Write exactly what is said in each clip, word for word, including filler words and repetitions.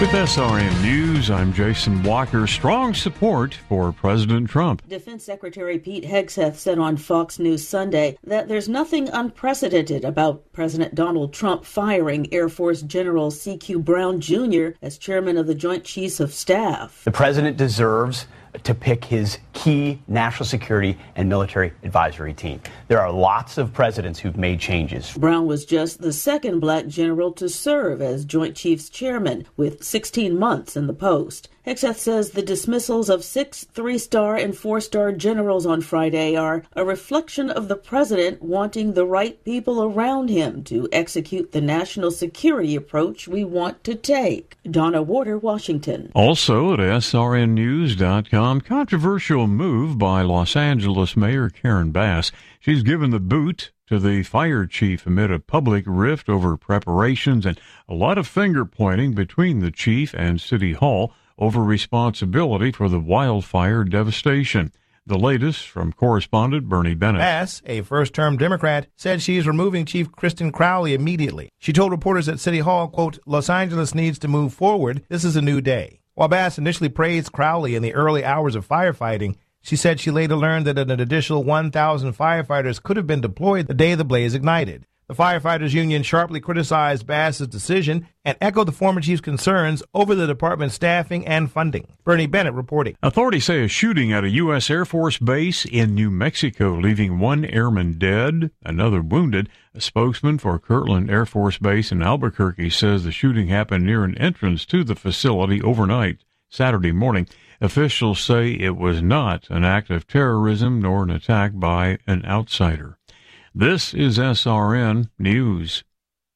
With S R N News, I'm Jason Walker. Strong support for President Trump. Defense Secretary Pete Hegseth said on Fox News Sunday that there's nothing unprecedented about President Donald Trump firing Air Force General C Q Brown Junior as chairman of the Joint Chiefs of Staff. The president deserves to pick his key national security and military advisory team. There are lots of presidents who've made changes. Brown was just the second black general to serve as Joint Chiefs chairman, with sixteen months in the post. Hegseth says the dismissals of six three-star and four-star generals on Friday are a reflection of the president wanting the right people around him to execute the national security approach we want to take. Donna Warder, Washington. Also at S R N news dot com, controversial move by Los Angeles Mayor Karen Bass. She's given the boot to the fire chief amid a public rift over preparations and a lot of finger-pointing between the chief and City Hall over responsibility for the wildfire devastation. The latest from correspondent Bernie Bennett. Bass, a first-term Democrat, said she is removing Chief Kristen Crowley immediately. She told reporters at City Hall, quote, "Los Angeles needs to move forward. This is a new day." While Bass initially praised Crowley in the early hours of firefighting, she said she later learned that an additional one thousand firefighters could have been deployed the day the blaze ignited. The Firefighters Union sharply criticized Bass's decision and echoed the former chief's concerns over the department's staffing and funding. Bernie Bennett reporting. Authorities say a shooting at a U S Air Force base in New Mexico, leaving one airman dead, another wounded. A spokesman for Kirtland Air Force Base in Albuquerque says the shooting happened near an entrance to the facility overnight Saturday morning. Officials say it was not an act of terrorism nor an attack by an outsider. This is S R N News.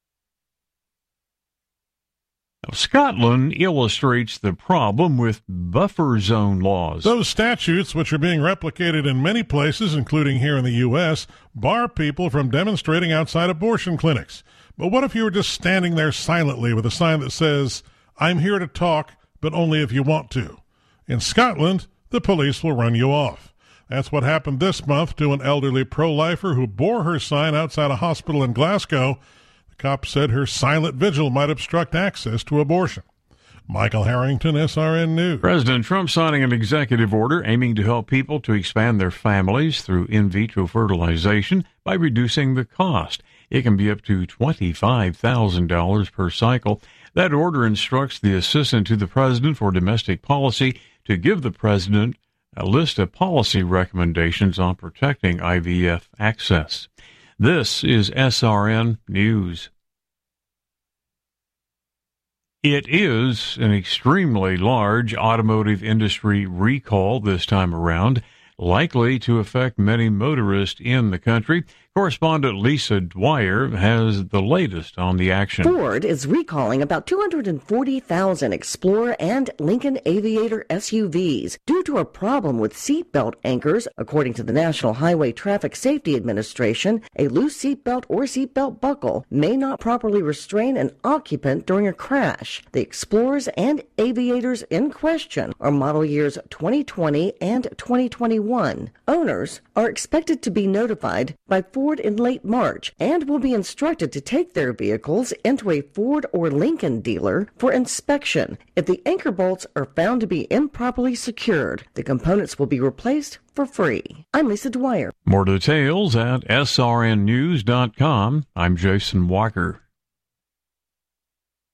Now, Scotland illustrates the problem with buffer zone laws. Those statutes, which are being replicated in many places, including here in the U S, bar people from demonstrating outside abortion clinics. But what if you were just standing there silently with a sign that says, "I'm here to talk, but only if you want to"? In Scotland, the police will run you off. That's what happened this month to an elderly pro-lifer who bore her sign outside a hospital in Glasgow. The cops said her silent vigil might obstruct access to abortion. Michael Harrington, S R N News. President Trump signing an executive order aiming to help people to expand their families through in vitro fertilization by reducing the cost. It can be up to twenty-five thousand dollars per cycle. That order instructs the Assistant to the President for Domestic Policy to give the President a list of policy recommendations on protecting I V F access. This is S R N News. It is an extremely large automotive industry recall this time around, likely to affect many motorists in the country. Correspondent Lisa Dwyer has the latest on the action. Ford is recalling about two hundred forty thousand Explorer and Lincoln Aviator S U Vs due to a problem with seatbelt anchors. According to the National Highway Traffic Safety Administration, a loose seatbelt or seatbelt buckle may not properly restrain an occupant during a crash. The Explorers and Aviators in question are model years twenty twenty and twenty twenty-one. Owners are expected to be notified by Ford in late March and will be instructed to take their vehicles into a Ford or Lincoln dealer for inspection. If the anchor bolts are found to be improperly secured, the components will be replaced for free. I'm Lisa Dwyer. More details at S R N news dot com. I'm Jason Walker.